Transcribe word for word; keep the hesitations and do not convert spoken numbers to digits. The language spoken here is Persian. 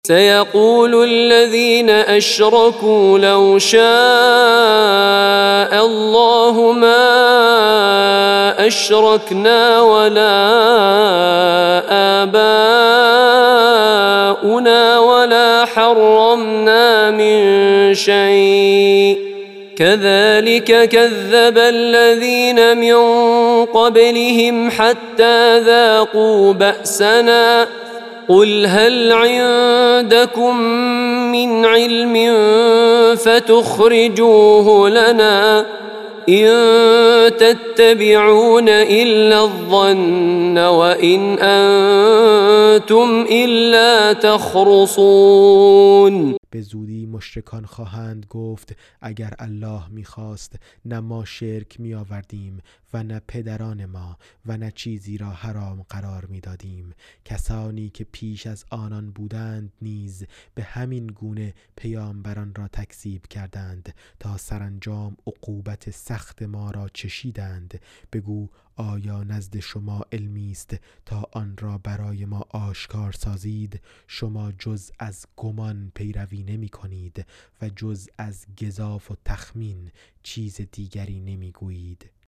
سيقول الذين أشركوا لو شاء الله ما أشركنا ولا آباؤنا ولا حرمنا من شيء كذلك كذب الذين من قبلهم حتى ذاقوا بأسنا قل هل عندكم من علم فتخرجوه لنا إن تتبعون إلا الظن وإن أنتم إلا تخرصون. به زودی مشرکان خواهند گفت اگر الله می‌خواست نه ما شرک می‌آوردیم و نه پدران ما و نه چیزی را حرام قرار می‌دادیم. کسانی که پیش از آنان بودند نیز به همین گونه پیامبران را تکذیب کردند تا سرانجام عقوبت سخت ما را چشیدند. بگو آیا نزد شما علمی است تا آن را برای ما آشکار سازید؟ شما جز از گمان پیروی نمی کنید و جز از گزاف و تخمین چیز دیگری نمی گویید.